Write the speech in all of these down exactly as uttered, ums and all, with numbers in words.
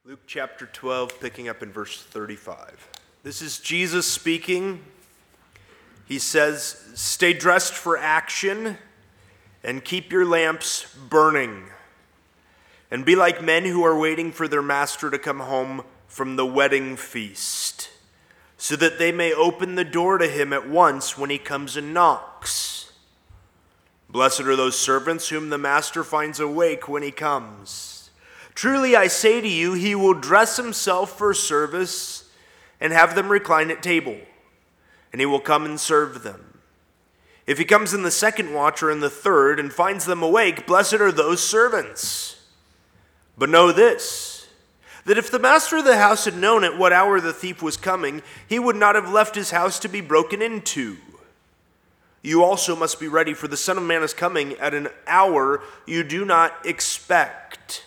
Luke chapter twelve, picking up in verse thirty-five. This is Jesus speaking. He says, "Stay dressed for action and keep your lamps burning. And be like men who are waiting for their master to come home from the wedding feast, so that they may open the door to him at once when he comes and knocks. Blessed are those servants whom the master finds awake when he comes. Truly I say to you, he will dress himself for service and have them recline at table, and he will come and serve them. If he comes in the second watch or in the third and finds them awake, blessed are those servants. But know this, that if the master of the house had known at what hour the thief was coming, he would not have left his house to be broken into. You also must be ready, for the Son of Man is coming at an hour you do not expect."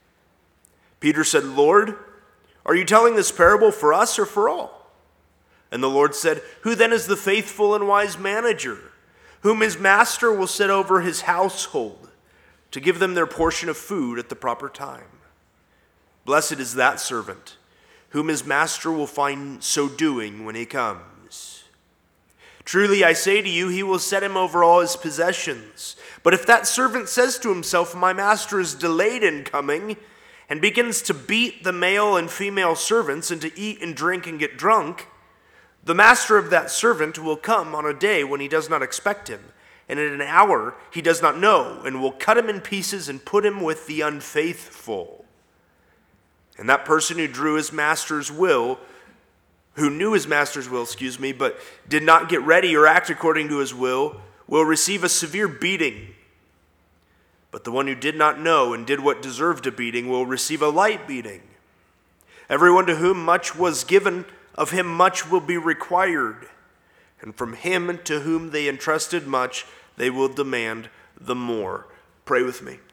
Peter said, "Lord, are you telling this parable for us or for all?" And the Lord said, "Who then is the faithful and wise manager, whom his master will set over his household to give them their portion of food at the proper time? Blessed is that servant, whom his master will find so doing when he comes. Truly I say to you, he will set him over all his possessions. But if that servant says to himself, 'My master is delayed in coming,' and begins to beat the male and female servants and to eat and drink and get drunk, the master of that servant will come on a day when he does not expect him, and at an hour he does not know, and will cut him in pieces and put him with the unfaithful. And that person who drew his master's will, who knew his master's will, excuse me, but did not get ready or act according to his will, will receive a severe beating. But the one who did not know and did what deserved a beating will receive a light beating. Everyone to whom much was given, of him much will be required. And from him to whom they entrusted much, they will demand the more." Pray with me.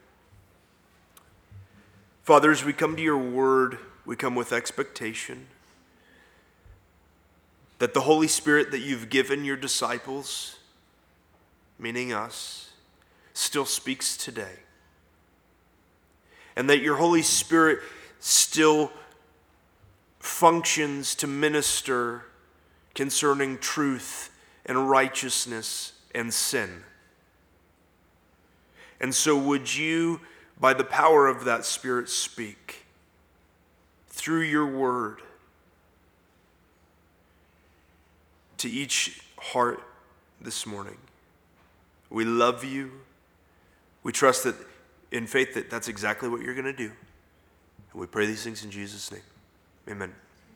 Father, as we come to your word, we come with expectation that the Holy Spirit that you've given your disciples, meaning us, still speaks today. And that your Holy Spirit still functions to minister concerning truth and righteousness and sin. And so would you, by the power of that Spirit, speak through your word to each heart this morning. We love you. We trust that in faith that that's exactly what you're going to do. And we pray these things in Jesus' name. Amen.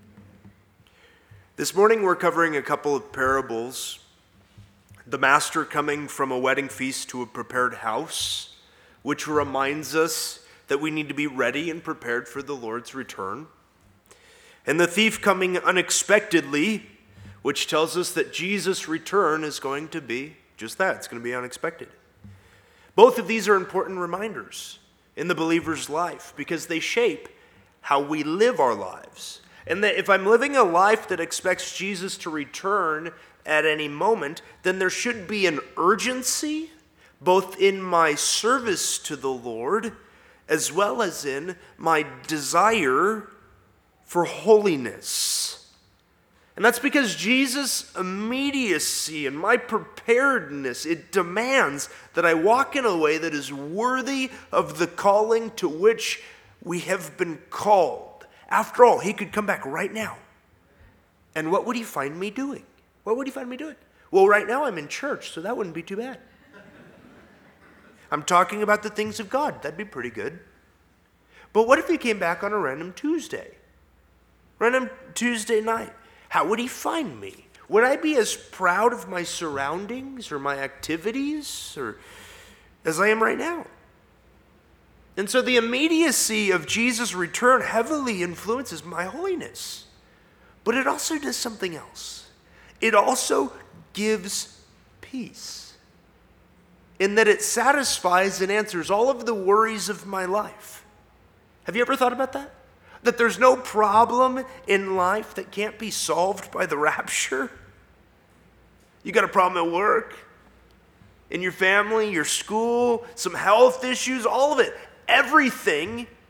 This morning we're covering a couple of parables. The master coming from a wedding feast to a prepared house, which reminds us that we need to be ready and prepared for the Lord's return. And the thief coming unexpectedly, which tells us that Jesus' return is going to be just that. It's going to be unexpected. Both of these are important reminders in the believer's life because they shape how we live our lives. And that if I'm living a life that expects Jesus to return at any moment, then there should be an urgency both in my service to the Lord as well as in my desire for holiness. And that's because Jesus' immediacy and my preparedness, it demands that I walk in a way that is worthy of the calling to which we have been called. After all, he could come back right now. And what would he find me doing? What would he find me doing? Well, right now I'm in church, so that wouldn't be too bad. I'm talking about the things of God. That'd be pretty good. But what if he came back on a random Tuesday? Random Tuesday night? How would he find me? Would I be as proud of my surroundings or my activities or as I am right now? And so the immediacy of Jesus' return heavily influences my holiness. But it also does something else. It also gives peace in that it satisfies and answers all of the worries of my life. Have you ever thought about that? That there's no problem in life that can't be solved by the rapture? You got a problem at work, in your family, your school, some health issues, all of it. Everything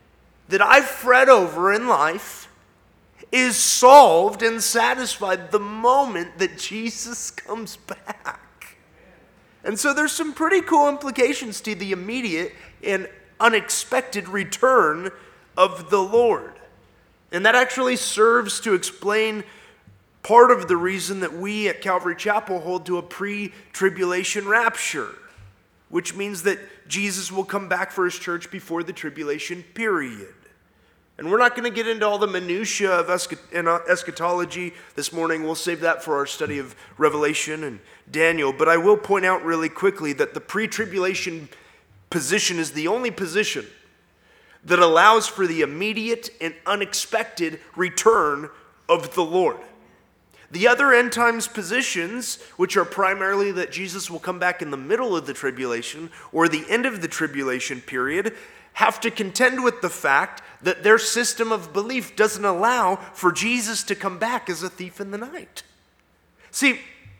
that I've fret over in life is solved and satisfied the moment that Jesus comes back. And so there's some pretty cool implications to the immediate and unexpected return of the Lord. And that actually serves to explain part of the reason that we at Calvary Chapel hold to a pre-tribulation rapture, which means that Jesus will come back for his church before the tribulation period. And we're not going to get into all the minutiae of eschatology this morning. We'll save that for our study of Revelation and Daniel. But I will point out really quickly that the pre-tribulation position is the only position that allows for the immediate and unexpected return of the Lord. The other end times positions, which are primarily that Jesus will come back in the middle of the tribulation or the end of the tribulation period, have to contend with the fact that their system of belief doesn't allow for Jesus to come back as a thief in the night. See,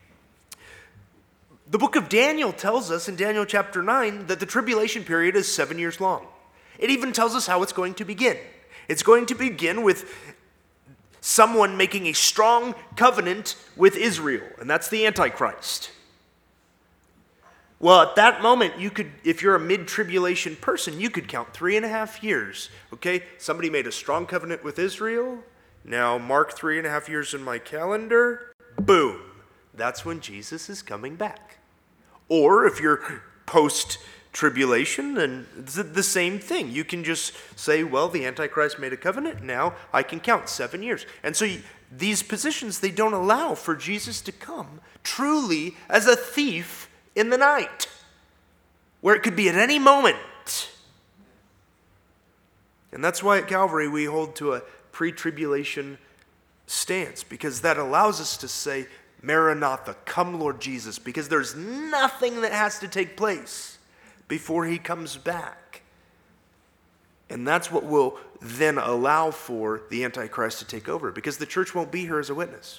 the book of Daniel tells us in Daniel chapter nine that the tribulation period is seven years long. It even tells us how it's going to begin. It's going to begin with someone making a strong covenant with Israel, and that's the Antichrist. Well, at that moment, you could, if you're a mid-tribulation person, you could count three and a half years. Okay, somebody made a strong covenant with Israel. Now mark three and a half years in my calendar. Boom. That's when Jesus is coming back. Or if you're post-tribulation, then it's the same thing. You can just say, well, the Antichrist made a covenant. Now I can count seven years. And so these positions, they don't allow for Jesus to come truly as a thief in the night, where it could be at any moment. And that's why at Calvary we hold to a pre-tribulation stance, because that allows us to say, Maranatha, come Lord Jesus, because there's nothing that has to take place before he comes back. And that's what will then allow for the Antichrist to take over, because the church won't be here as a witness.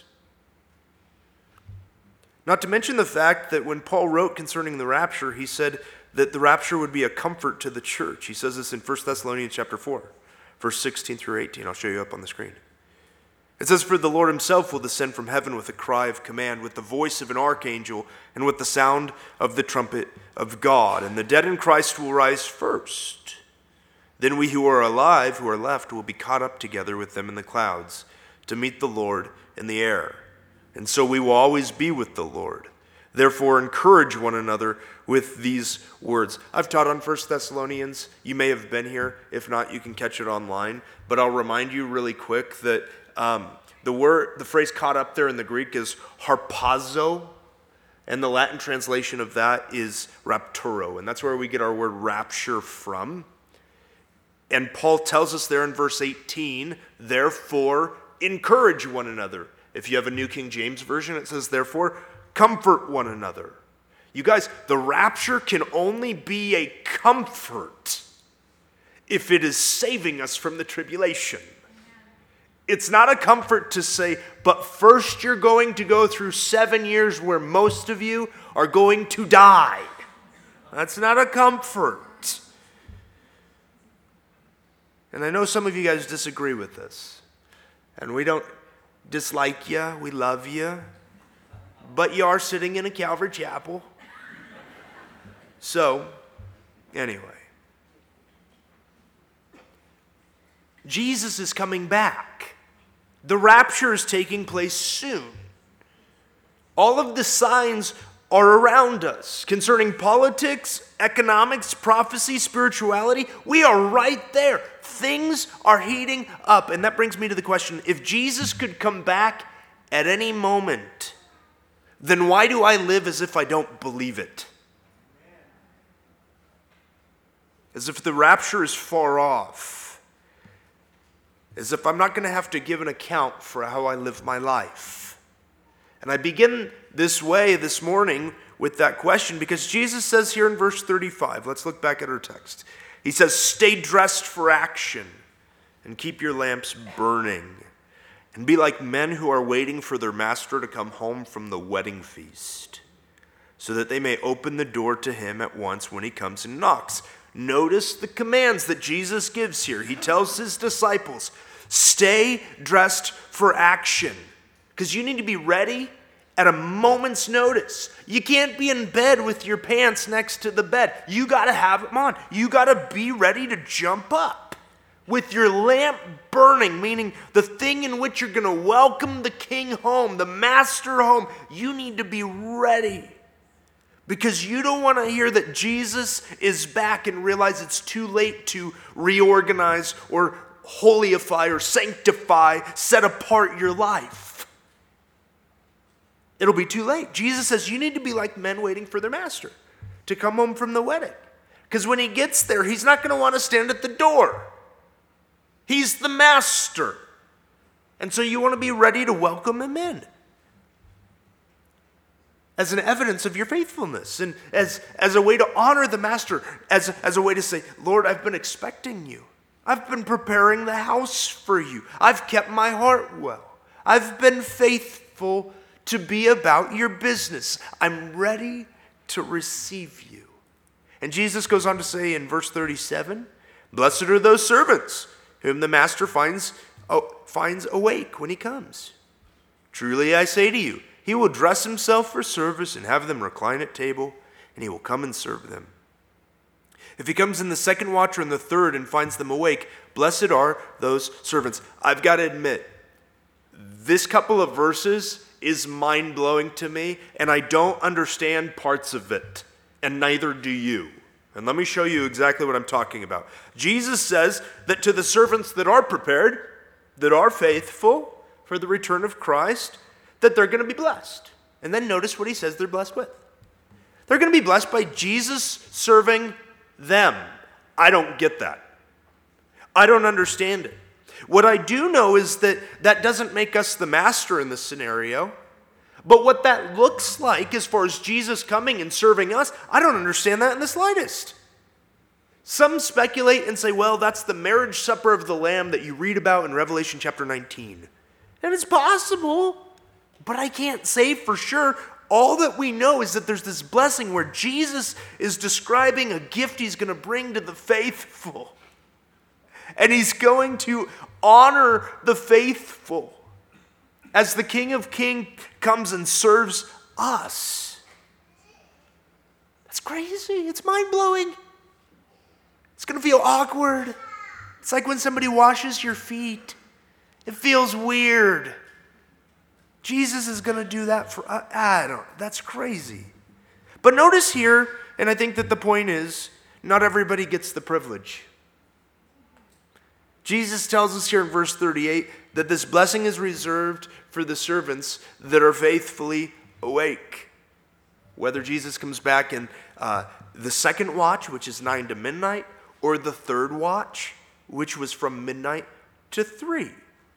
Not to mention the fact that when Paul wrote concerning the rapture, he said that the rapture would be a comfort to the church. He says this in First Thessalonians chapter four, verse sixteen through eighteen. I'll show you up on the screen. It says, for the Lord himself will descend from heaven with a cry of command, with the voice of an archangel, and with the sound of the trumpet of God. And the dead in Christ will rise first. Then we who are alive, who are left, will be caught up together with them in the clouds to meet the Lord in the air. And so we will always be with the Lord. Therefore, encourage one another with these words. I've taught on First Thessalonians. You may have been here. If not, you can catch it online. But I'll remind you really quick that um, the word, the phrase caught up there in the Greek is harpazo. And the Latin translation of that is rapturo. And that's where we get our word rapture from. And Paul tells us there in verse eighteen, therefore, encourage one another. If you have a New King James Version, it says, therefore, comfort one another. You guys, the rapture can only be a comfort if it is saving us from the tribulation. It's not a comfort to say, but first you're going to go through seven years where most of you are going to die. That's not a comfort. And I know some of you guys disagree with this. And we don't dislike you, we love you, but you are sitting in a Calvary Chapel. So, anyway, Jesus is coming back. The rapture is taking place soon. All of the signs are around us concerning politics, economics, prophecy, spirituality. We are right there. Things are heating up. And that brings me to the question, if Jesus could come back at any moment, then why do I live as if I don't believe it? As if the rapture is far off. As if I'm not going to have to give an account for how I live my life. And I begin this way this morning with that question because Jesus says here in verse thirty-five, let's look back at our text. He says, stay dressed for action and keep your lamps burning and be like men who are waiting for their master to come home from the wedding feast so that they may open the door to him at once when he comes and knocks. Notice the commands that Jesus gives here. He tells his disciples, stay dressed for action, because you need to be ready at a moment's notice. You can't be in bed with your pants next to the bed. You got to have them on. You got to be ready to jump up with your lamp burning, meaning the thing in which you're going to welcome the king home, the master home. You need to be ready, because you don't want to hear that Jesus is back and realize it's too late to reorganize or holify or sanctify, set apart your life. It'll be too late. Jesus says you need to be like men waiting for their master to come home from the wedding. Because when he gets there, he's not going to want to stand at the door. He's the master. And so you want to be ready to welcome him in as an evidence of your faithfulness and as, as a way to honor the master, as, as a way to say, Lord, I've been expecting you. I've been preparing the house for you. I've kept my heart well. I've been faithful to be about your business. I'm ready to receive you. And Jesus goes on to say in verse thirty-seven, blessed are those servants whom the master finds, oh, finds awake when he comes. Truly I say to you, he will dress himself for service and have them recline at table, and he will come and serve them. If he comes in the second watch or in the third and finds them awake, blessed are those servants. I've got to admit, this couple of verses is mind-blowing to me, and I don't understand parts of it, and neither do you. And let me show you exactly what I'm talking about. Jesus says that to the servants that are prepared, that are faithful for the return of Christ, that they're going to be blessed. And then notice what he says they're blessed with. They're going to be blessed by Jesus serving them. I don't get that. I don't understand it. What I do know is that that doesn't make us the master in this scenario. But what that looks like as far as Jesus coming and serving us, I don't understand that in the slightest. Some speculate and say, well, that's the marriage supper of the Lamb that you read about in Revelation chapter nineteen. And it's possible, but I can't say for sure. All that we know is that there's this blessing where Jesus is describing a gift he's going to bring to the faithful. And he's going to honor the faithful as the King of Kings comes and serves us. That's crazy. It's mind-blowing. It's going to feel awkward. It's like when somebody washes your feet. It feels weird. Jesus is going to do that for us. I don't, that's crazy. But notice here, and I think that the point is, not everybody gets the privilege. Jesus tells us here in verse thirty-eight that this blessing is reserved for the servants that are faithfully awake. Whether Jesus comes back in uh, the second watch, which is nine to midnight, or the third watch, which was from midnight to three.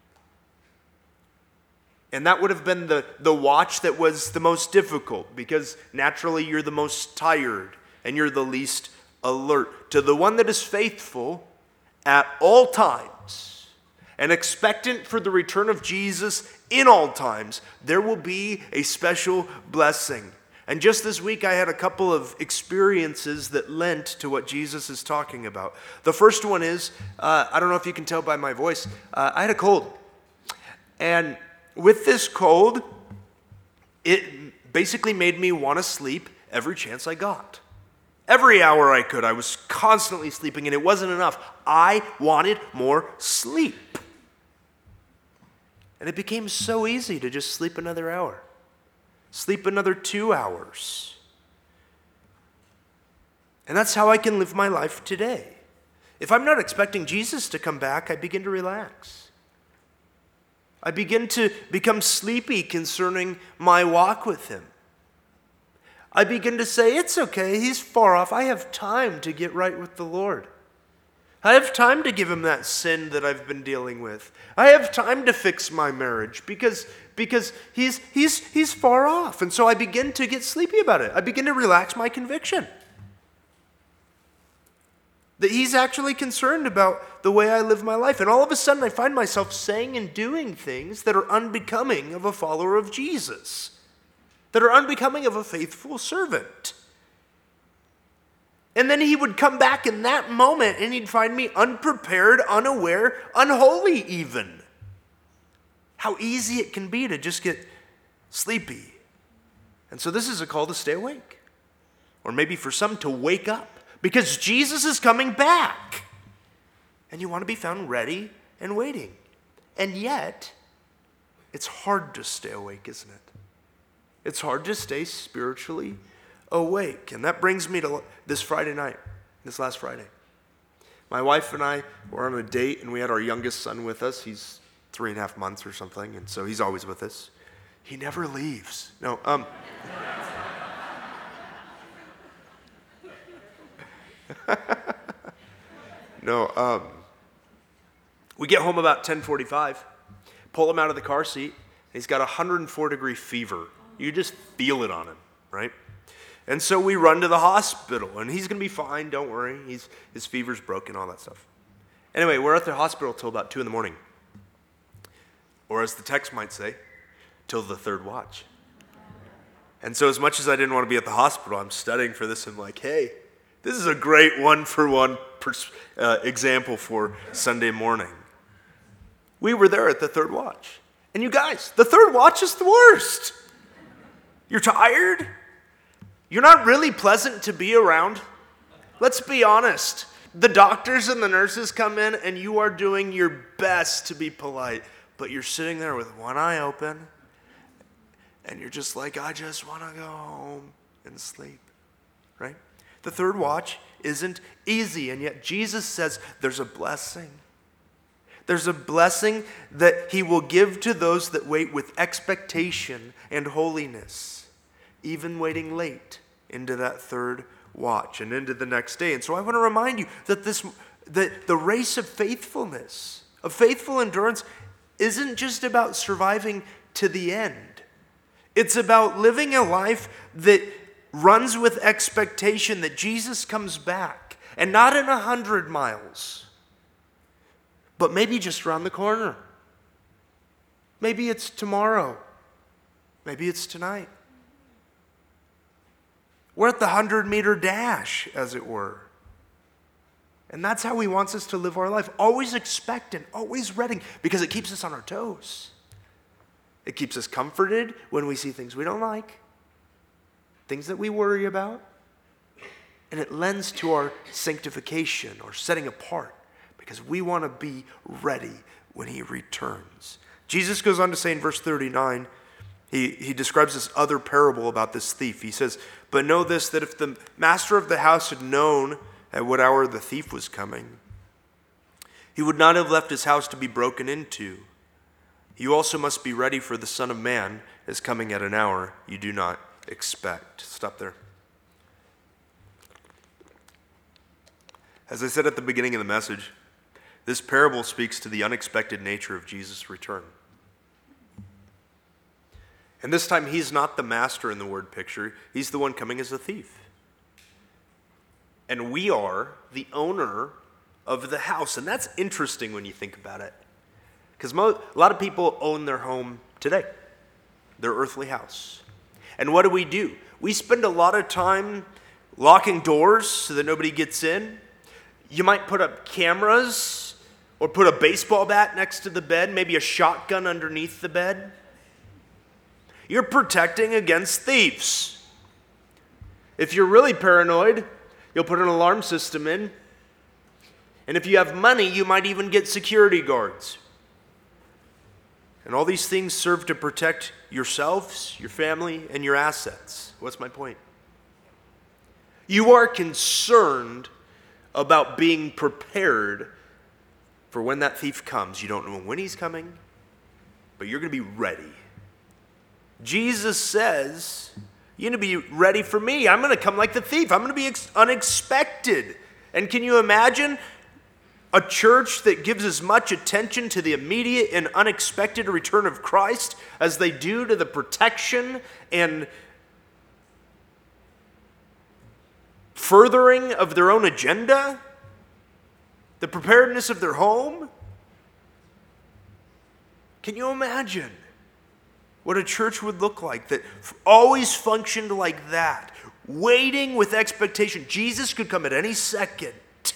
And that would have been the, the watch that was the most difficult, because naturally you're the most tired and you're the least alert. To the one that is faithful at all times and expectant for the return of Jesus in all times, there will be a special blessing. And just this week, I had a couple of experiences that lent to what Jesus is talking about. The first one is, uh, I don't know if you can tell by my voice, uh, I had a cold. And with this cold, it basically made me want to sleep every chance I got. Every hour I could, I was constantly sleeping, and it wasn't enough. I wanted more sleep. And it became so easy to just sleep another hour. Sleep another two hours. And that's how I can live my life today. If I'm not expecting Jesus to come back, I begin to relax. I begin to become sleepy concerning my walk with him. I begin to say, it's okay, he's far off. I have time to get right with the Lord. I have time to give him that sin that I've been dealing with. I have time to fix my marriage because, because he's, he's, he's far off. And so I begin to get sleepy about it. I begin to relax my conviction that he's actually concerned about the way I live my life. And all of a sudden I find myself saying and doing things that are unbecoming of a follower of Jesus, that are unbecoming of a faithful servant. And then he would come back in that moment and he'd find me unprepared, unaware, unholy even. How easy it can be to just get sleepy. And so this is a call to stay awake. Or maybe for some to wake up. Because Jesus is coming back. And you want to be found ready and waiting. And yet, it's hard to stay awake, isn't it? It's hard to stay spiritually awake. And that brings me to this Friday night, this last Friday. My wife and I were on a date, and we had our youngest son with us. He's three and a half months or something, and so he's always with us. He never leaves. No, um... no, um... we get home about ten forty-five, pull him out of the car seat, and he's got a one hundred four degree fever. You just feel it on him, right? And so we run to the hospital, and he's going to be fine, don't worry. He's, his fever's broken, all that stuff. Anyway, we're at the hospital till about two in the morning. Or as the text might say, till the third watch. And so as much as I didn't want to be at the hospital, I'm studying for this. I'm like, hey, this is a great one-for-one pers- uh, example for Sunday morning. We were there at the third watch. And you guys, the third watch is the worst. You're tired. You're not really pleasant to be around. Let's be honest. The doctors and the nurses come in and you are doing your best to be polite, but you're sitting there with one eye open and you're just like, I just want to go home and sleep, right? The third watch isn't easy, and yet Jesus says there's a blessing. There's a blessing that he will give to those that wait with expectation and holiness. Even waiting late into that third watch and into the next day. And so I want to remind you that this, that the race of faithfulness, of faithful endurance, isn't just about surviving to the end. It's about living a life that runs with expectation that Jesus comes back, and not in a hundred miles, but maybe just around the corner. Maybe it's tomorrow. Maybe it's tonight. We're at the hundred-meter dash, as it were. And that's how he wants us to live our life. Always expectant, always ready, because it keeps us on our toes. It keeps us comforted when we see things we don't like, things that we worry about. And it lends to our sanctification, or setting apart, because we want to be ready when he returns. Jesus goes on to say in verse thirty-nine, He, he describes this other parable about this thief. He says, but know this, that if the master of the house had known at what hour the thief was coming, he would not have left his house to be broken into. You also must be ready, for the Son of Man is coming at an hour you do not expect. Stop there. As I said at the beginning of the message, this parable speaks to the unexpected nature of Jesus' return. And this time, he's not the master in the word picture. He's the one coming as a thief. And we are the owner of the house. And that's interesting when you think about it. Because mo- a lot of people own their home today, their earthly house. And what do we do? We spend a lot of time locking doors so that nobody gets in. You might put up cameras or put a baseball bat next to the bed, maybe a shotgun underneath the bed. You're protecting against thieves. If you're really paranoid, you'll put an alarm system in. And if you have money, you might even get security guards. And all these things serve to protect yourselves, your family, and your assets. What's my point? You are concerned about being prepared for when that thief comes. You don't know when he's coming, but you're going to be ready. Jesus says, you're going to be ready for me. I'm going to come like the thief. I'm going to be ex- unexpected. And can you imagine a church that gives as much attention to the immediate and unexpected return of Christ as they do to the protection and furthering of their own agenda? The preparedness of their home? Can you imagine what a church would look like that always functioned like that, waiting with expectation. Jesus could come at any second.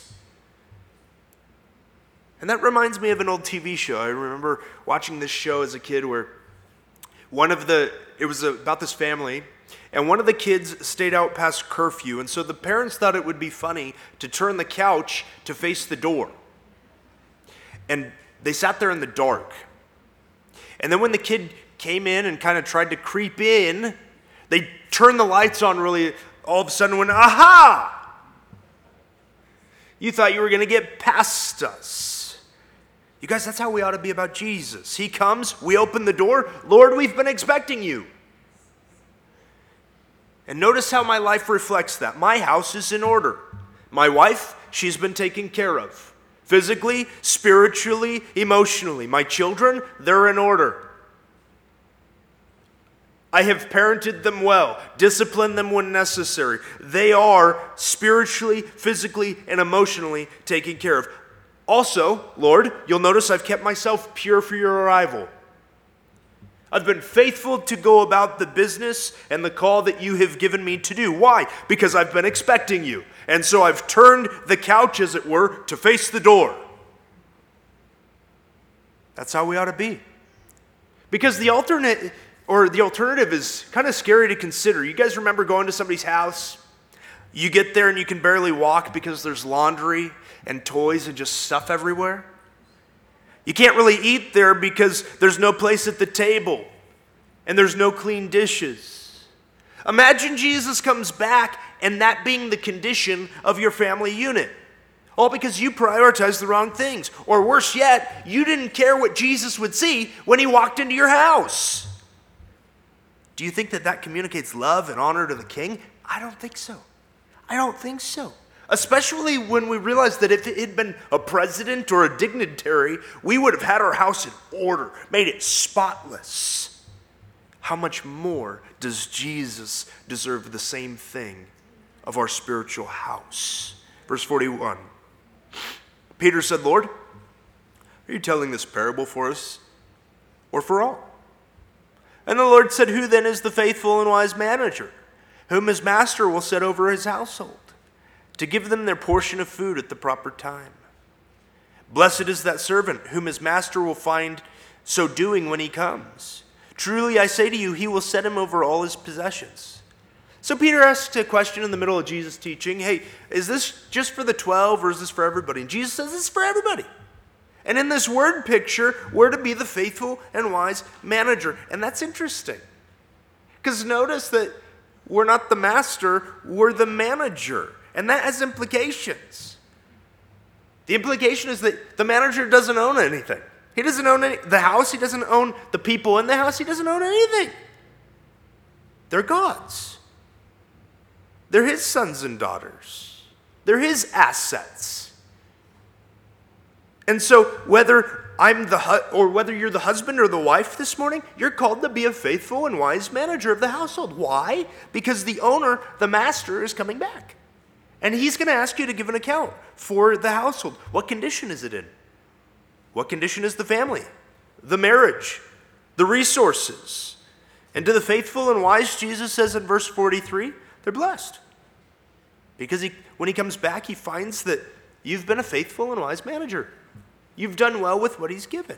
And that reminds me of an old T V show. I remember watching this show as a kid where one of the, it was about this family, and one of the kids stayed out past curfew, and so the parents thought it would be funny to turn the couch to face the door. And they sat there in the dark. And then when the kid came in and kind of tried to creep in, they turned the lights on really, all of a sudden went, aha! You thought you were going to get past us. You guys, that's how we ought to be about Jesus. He comes, we open the door, Lord, we've been expecting you. And notice how my life reflects that. My house is in order. My wife, she's been taken care of. Physically, spiritually, emotionally. My children, they're in order. I have parented them well, disciplined them when necessary. They are spiritually, physically, and emotionally taken care of. Also, Lord, you'll notice I've kept myself pure for your arrival. I've been faithful to go about the business and the call that you have given me to do. Why? Because I've been expecting you. And so I've turned the couch, as it were, to face the door. That's how we ought to be. Because the alternate, or the alternative is kind of scary to consider. You guys remember going to somebody's house? You get there and you can barely walk because there's laundry and toys and just stuff everywhere. You can't really eat there because there's no place at the table and there's no clean dishes. Imagine Jesus comes back and that being the condition of your family unit. All because you prioritized the wrong things. Or worse yet, you didn't care what Jesus would see when he walked into your house. Do you think that that communicates love and honor to the king? I don't think so. I don't think so. Especially when we realize that if it had been a president or a dignitary, we would have had our house in order, made it spotless. How much more does Jesus deserve the same thing of our spiritual house? Verse forty-one. Peter said, Lord, are you telling this parable for us or for all? And the Lord said, who then is the faithful and wise manager, whom his master will set over his household, to give them their portion of food at the proper time? Blessed is that servant whom his master will find so doing when he comes. Truly I say to you, he will set him over all his possessions. So Peter asked a question in the middle of Jesus' teaching. Hey, is this just for the twelve or is this for everybody? And Jesus says this is for everybody. And in this word picture, we're to be the faithful and wise manager. And that's interesting. Because notice that we're not the master, we're the manager. And that has implications. The implication is that the manager doesn't own anything. He doesn't own any, the house. He doesn't own the people in the house. He doesn't own anything. They're God's. They're his sons and daughters. They're his assets. And so whether I'm the hu- or whether you're the husband or the wife this morning, you're called to be a faithful and wise manager of the household. Why? Because the owner, the master, is coming back. And he's going to ask you to give an account for the household. What condition is it in? What condition is the family, the marriage, the resources? And to the faithful and wise, Jesus says in verse forty-three, they're blessed. Because he, when he comes back, he finds that you've been a faithful and wise manager. You've done well with what he's given.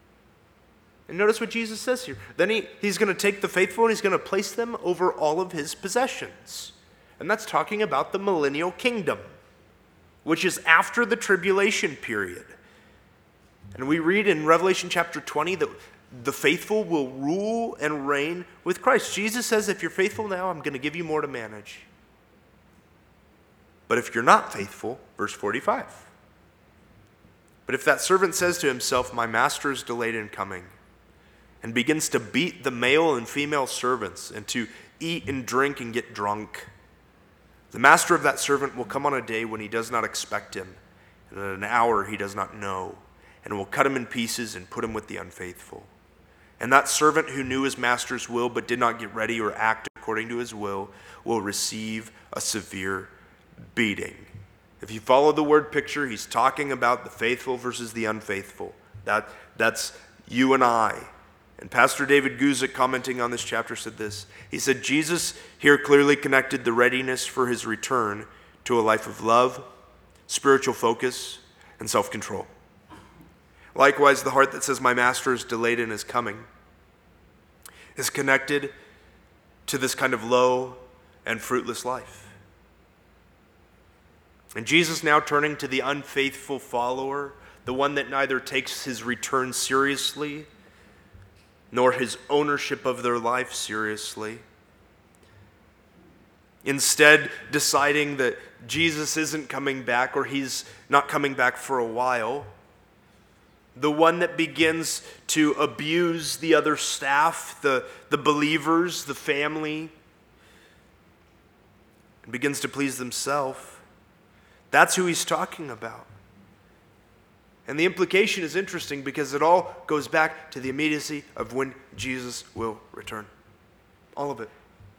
And notice what Jesus says here. Then he, he's going to take the faithful and he's going to place them over all of his possessions. And that's talking about the millennial kingdom, which is after the tribulation period. And we read in Revelation chapter twenty that the faithful will rule and reign with Christ. Jesus says, if you're faithful now, I'm going to give you more to manage. But if you're not faithful, verse forty-five. But if that servant says to himself, my master is delayed in coming, and begins to beat the male and female servants, and to eat and drink and get drunk, the master of that servant will come on a day when he does not expect him, and at an hour he does not know, and will cut him in pieces and put him with the unfaithful. And that servant who knew his master's will but did not get ready or act according to his will will receive a severe beating. If you follow the word picture, he's talking about the faithful versus the unfaithful. That, that's you and I. And Pastor David Guzik, commenting on this chapter, said this. He said, Jesus here clearly connected the readiness for his return to a life of love, spiritual focus, and self-control. Likewise, the heart that says, my master is delayed in his coming, is connected to this kind of low and fruitless life. And Jesus now turning to the unfaithful follower, the one that neither takes his return seriously, nor his ownership of their life seriously. Instead, deciding that Jesus isn't coming back, or he's not coming back for a while. The one that begins to abuse the other staff, the, the believers, the family, and begins to please himself. That's who he's talking about. And the implication is interesting because it all goes back to the immediacy of when Jesus will return. All of it.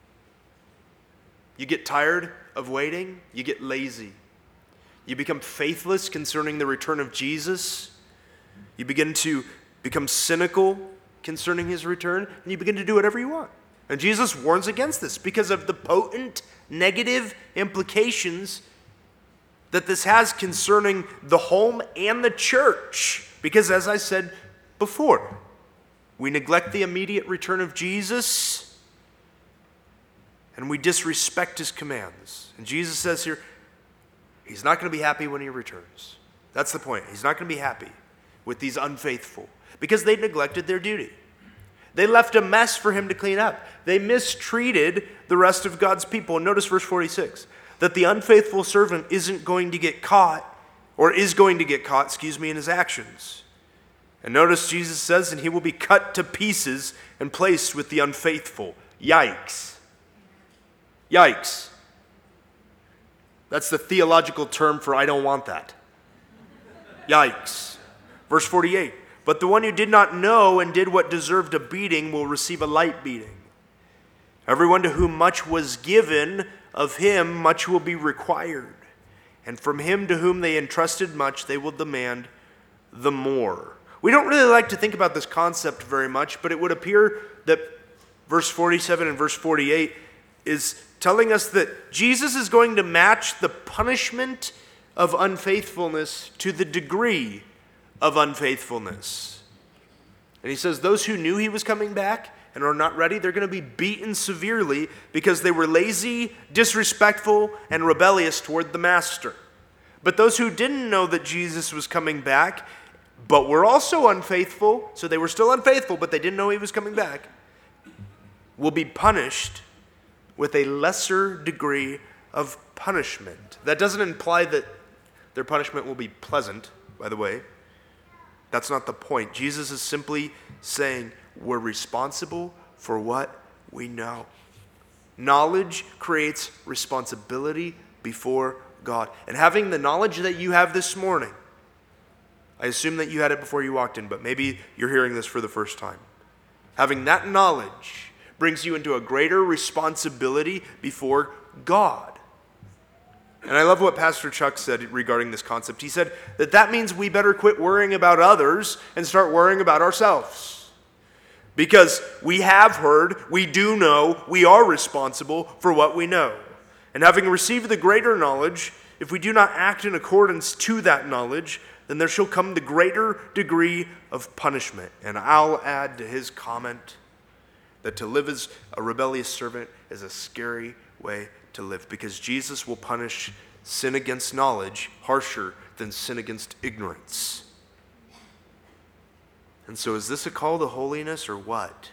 You get tired of waiting, you get lazy. You become faithless concerning the return of Jesus. You begin to become cynical concerning his return, and you begin to do whatever you want. And Jesus warns against this because of the potent negative implications that this has concerning the home and the church. Because as I said before, we neglect the immediate return of Jesus and we disrespect his commands. And Jesus says here, he's not going to be happy when he returns. That's the point. He's not going to be happy with these unfaithful because they neglected their duty. They left a mess for him to clean up. They mistreated the rest of God's people. And notice verse forty-six. That the unfaithful servant isn't going to get caught, or is going to get caught, excuse me, in his actions. And notice Jesus says, and he will be cut to pieces and placed with the unfaithful. Yikes. Yikes. That's the theological term for I don't want that. Yikes. Verse forty-eight. But the one who did not know and did what deserved a beating will receive a light beating. Everyone to whom much was given, of him much will be required. And from him to whom they entrusted much, they will demand the more. We don't really like to think about this concept very much, but it would appear that verse forty-seven and verse forty-eight is telling us that Jesus is going to match the punishment of unfaithfulness to the degree of unfaithfulness. And he says those who knew he was coming back and are not ready, they're going to be beaten severely because they were lazy, disrespectful, and rebellious toward the master. But those who didn't know that Jesus was coming back, but were also unfaithful, so they were still unfaithful, but they didn't know he was coming back, will be punished with a lesser degree of punishment. That doesn't imply that their punishment will be pleasant, by the way. That's not the point. Jesus is simply saying we're responsible for what we know. Knowledge creates responsibility before God. And having the knowledge that you have this morning, I assume that you had it before you walked in, but maybe you're hearing this for the first time. Having that knowledge brings you into a greater responsibility before God. And I love what Pastor Chuck said regarding this concept. He said that that means we better quit worrying about others and start worrying about ourselves. Because we have heard, we do know, we are responsible for what we know. And having received the greater knowledge, if we do not act in accordance to that knowledge, then there shall come the greater degree of punishment. And I'll add to his comment that to live as a rebellious servant is a scary way to live, because Jesus will punish sin against knowledge harsher than sin against ignorance. And so is this a call to holiness or what?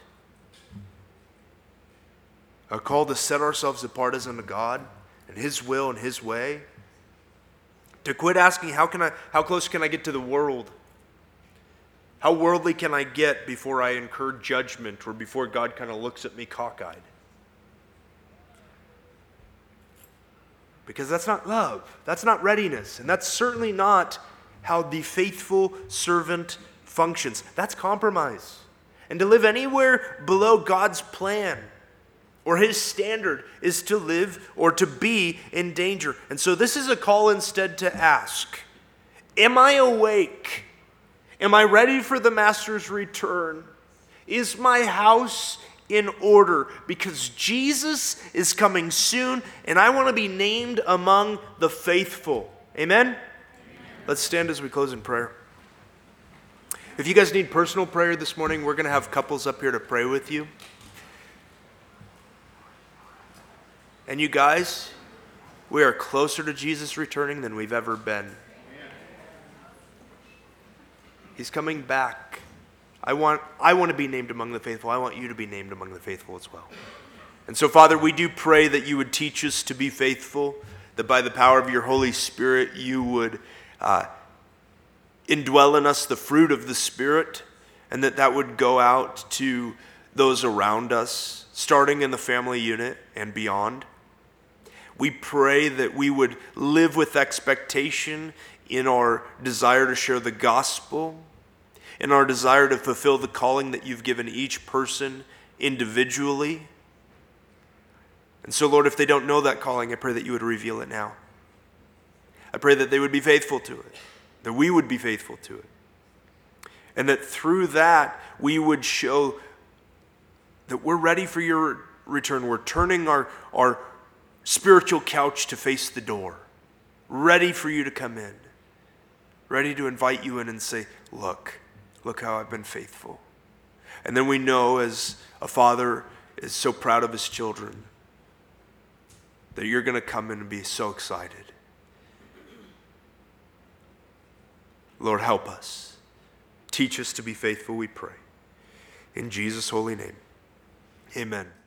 A call to set ourselves apart as unto God and his will and his way? To quit asking, how can I, how close can I get to the world? How worldly can I get before I incur judgment or before God kind of looks at me cockeyed? Because that's not love. That's not readiness. And that's certainly not how the faithful servant functions. That's compromise. And to live anywhere below God's plan or his standard is to live or to be in danger. And so this is a call instead to ask, am I awake? Am I ready for the master's return? Is my house in order? Because Jesus is coming soon, and I want to be named among the faithful. Amen? Amen? Let's stand as we close in prayer. If you guys need personal prayer this morning, we're going to have couples up here to pray with you. And you guys, we are closer to Jesus returning than we've ever been. He's coming back. I want, I want to be named among the faithful. I want you to be named among the faithful as well. And so, Father, we do pray that you would teach us to be faithful, that by the power of your Holy Spirit, you would uh, indwell in us the fruit of the Spirit, and that that would go out to those around us, starting in the family unit and beyond. We pray that we would live with expectation in our desire to share the gospel, in our desire to fulfill the calling that you've given each person individually. And so, Lord, if they don't know that calling, I pray that you would reveal it now. I pray that they would be faithful to it, that we would be faithful to it, and that through that we would show that we're ready for your return. We're turning our, our spiritual couch to face the door, ready for you to come in, ready to invite you in and say, look, look how I've been faithful. And then we know, as a father is so proud of his children, that you're going to come in and be so excited. Lord, help us. Teach us to be faithful, we pray. In Jesus' holy name, amen.